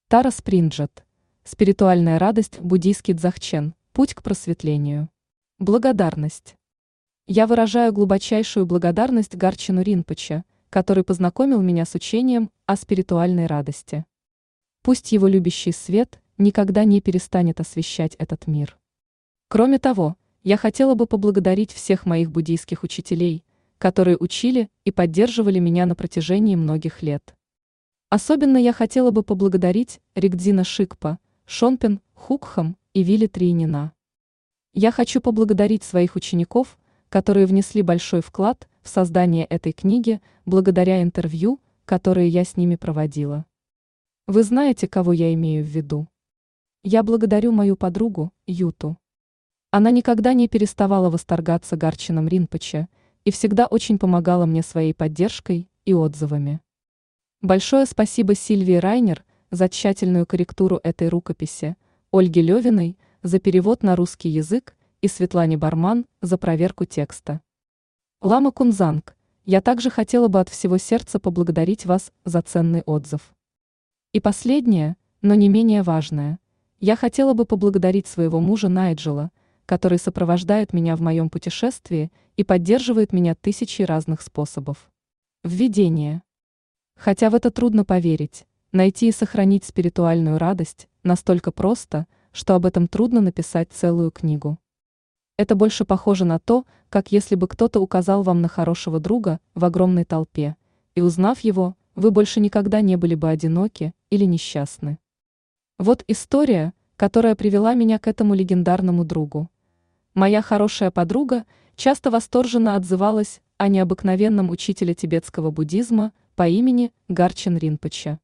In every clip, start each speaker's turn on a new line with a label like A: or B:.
A: Тара Спринджет. Спиритуальная радость, буддийский дзахчен, путь к просветлению. Благодарность. Я выражаю глубочайшую благодарность Гарчину Ринпоче, который познакомил меня с учением о спиритуальной радости. Пусть его любящий свет никогда не перестанет освещать этот мир. Кроме того, я хотела бы поблагодарить всех моих буддийских учителей, которые учили и поддерживали меня на протяжении многих лет. Особенно я хотела бы поблагодарить Ригдзина Шикпа, Шонпен Хукхам и Вилли Триинина. Я хочу поблагодарить своих учеников, которые внесли большой вклад в создание этой книги благодаря интервью, которые я с ними проводила. Вы знаете, кого я имею в виду? Я благодарю мою подругу, Юту. Она никогда не переставала восторгаться Гарчином Ринпоче и всегда очень помогала мне своей поддержкой и отзывами. Большое спасибо Сильвии Райнер за тщательную корректуру этой рукописи, Ольге Левиной за перевод на русский язык и Светлане Барман за проверку текста. Лама Кунзанг, я также хотела бы от всего сердца поблагодарить вас за ценный отзыв. И последнее, но не менее важное, я хотела бы поблагодарить своего мужа Найджела, который сопровождает меня в моем путешествии и поддерживает меня тысячей разных способов. Введение. Хотя в это трудно поверить, найти и сохранить спиритуальную радость настолько просто, что об этом трудно написать целую книгу. Это больше похоже на то, как если бы кто-то указал вам на хорошего друга в огромной толпе, и узнав его, вы больше никогда не были бы одиноки или несчастны. Вот история, которая привела меня к этому легендарному другу. Моя хорошая подруга часто восторженно отзывалась о необыкновенном учителе тибетского буддизма по имени Гарчин Ринпоче.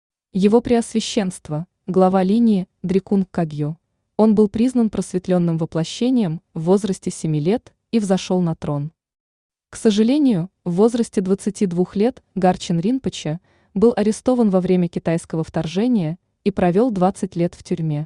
A: Его преосвященство, глава линии Дрикунг Кагьо, он был признан просветленным воплощением в возрасте 7 лет и взошел на трон. К сожалению, в возрасте 22 лет Гарчин Ринпоче был арестован во время китайского вторжения и провел 20 лет в тюрьме.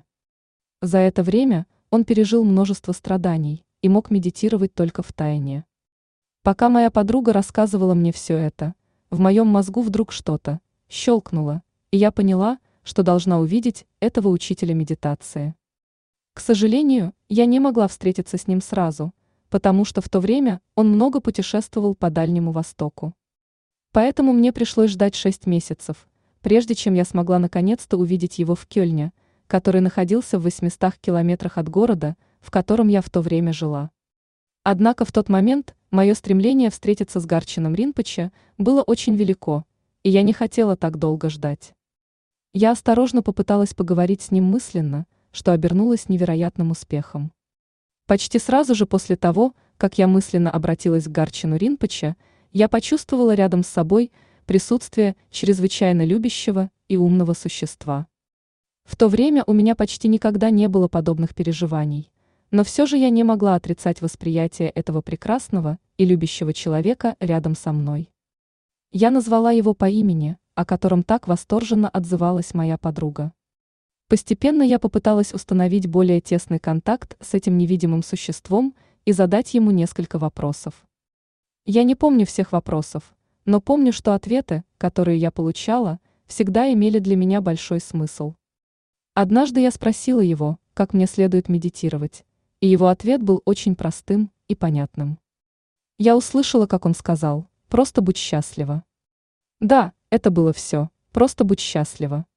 A: За это время он пережил множество страданий и мог медитировать только в тайне. Пока моя подруга рассказывала мне все это, в моем мозгу вдруг что-то щелкнуло, и я поняла, что должна увидеть этого учителя медитации. К сожалению, я не могла встретиться с ним сразу, потому что в то время он много путешествовал по Дальнему Востоку. Поэтому мне пришлось ждать 6 месяцев, прежде чем я смогла наконец-то увидеть его в Кёльне, который находился в 800 километрах от города, в котором я в то время жила. Однако в тот момент мое стремление встретиться с Гарчином Ринпоче было очень велико, и я не хотела так долго ждать. Я осторожно попыталась поговорить с ним мысленно, что обернулось невероятным успехом. Почти сразу же после того, как я мысленно обратилась к Гарчину Ринпоче, я почувствовала рядом с собой присутствие чрезвычайно любящего и умного существа. В то время у меня почти никогда не было подобных переживаний, но все же я не могла отрицать восприятие этого прекрасного и любящего человека рядом со мной. Я назвала его по имени, о котором так восторженно отзывалась моя подруга. Постепенно я попыталась установить более тесный контакт с этим невидимым существом и задать ему несколько вопросов. Я не помню всех вопросов, но помню, что ответы, которые я получала, всегда имели для меня большой смысл. Однажды я спросила его, как мне следует медитировать, и его ответ был очень простым и понятным. Я услышала, как он сказал: «Просто будь счастлива». Да, это было все, просто будь счастлива.